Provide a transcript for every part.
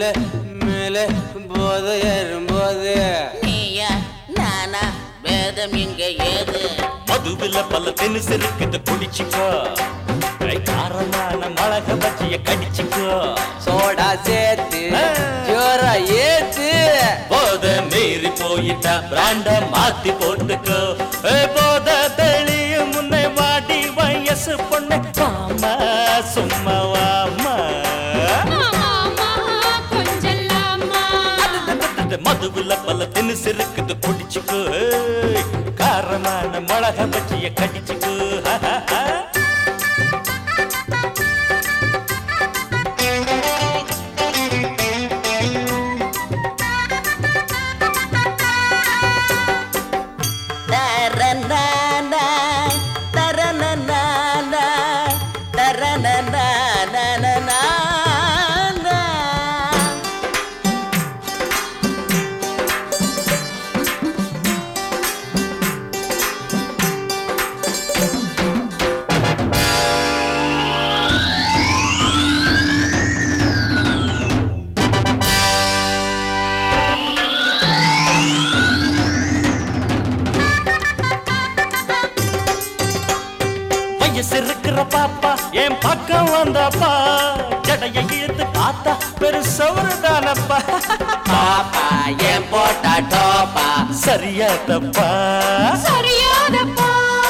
மேல மேல போத ஏறும்போது நீயா நானா வேதம் இங்க ஏது மதுவில பல தினுசு இருக்குது குடிச்சுக்கோ காரமான மிளக பஜ்ஜிய கடிச்சுக்கோ சோடா சேர்த்து ஜோரா ஏத்து போத மீறி போயிட்டா பிராண்ட மாத்தி போட்டுக்கோ போத தெளியும் முன்னை வாடி வயசு பொண்ணு மாமா சும்மா வாமா மதுவில பல தினுசு இருக்குது குடிச்சுக்கோ காரமான மிளக பஜ்ஜிய கடிச்சுக்கோ இருக்கிற பாப்பா என் பக்கம் வந்தப்பா ஜடைய இழுத்து பார்த்தா பெருசவரு தானப்பா பாப்பா ஏன் போட்டா டோப்பா சரியா தப்பா சரியாதப்பா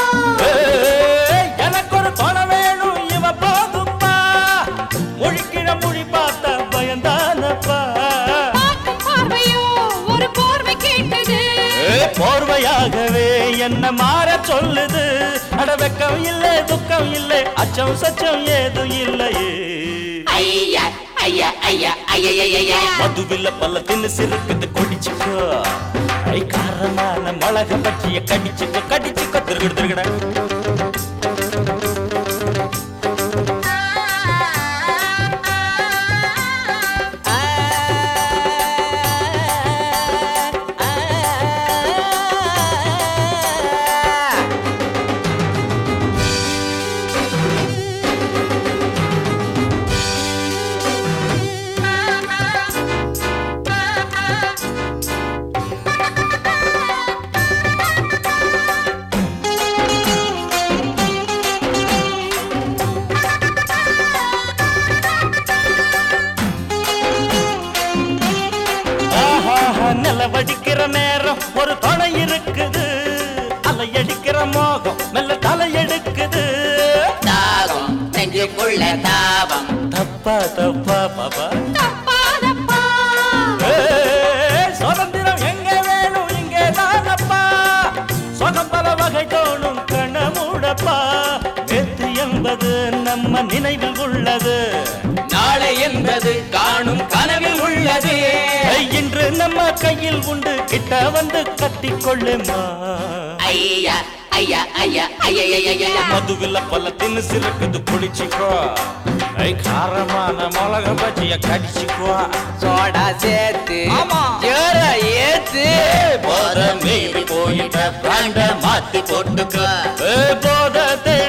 எனக்கு ஒரு தொலை வேணும் இவ போதுப்பா முழிக்கிற மொழி பார்த்தா பயந்தானப்பா பார்வையோ ஒரு போர்வை கேட்டது போர்வையாகவே என்ன மாற சொல்லுது அட வெக்கம் இல்லை துக்கம் இல்லை அச்சம் சச்சம் ஏதும் இல்லையே ஐயா ஐயா ஐயா ஐயா மதுவில பல தினுசு இருக்குது குடிச்சுக்கோ காரமான மிளக பஜ்ஜிய கடிச்சுக்கோ கடிச்சுக்கோ திருகிடு திருகிட நிலவடிக்கிற நேரம் ஒரு துணை இருக்குது அலையடிக்கிற மோகம் மெல்ல தலையெடுக்குது தாகம் நெஞ்சுக்குள்ள தாபம் தப்பா தப்பா பாபா சுதந்திரம் எங்க வேணும் இங்கே தானப்பா சுகம் பல வகை தோணும் கண்ண மூடப்பா நேற்று என்பது நம்ம நினைவில் உள்ளது நாளை என்பது காணும் கனவில் உள்ளது இன்று நம்ம கையில் உண்டு கிட்ட வந்து கட்டிக்கொள்ளுமா ஐயா ஐயா ஐயா ஐயா மதுவில பல தினுசு இருக்குது குடிச்சுக்கோ காரமான மிளக பஜ்ஜிய கடிச்சுக்கோ சோடா சேர்த்து ஜோரா ஏத்து போத மீறி போயிட்ட பிராண்ட மாத்தி போட்டுக்கோ போத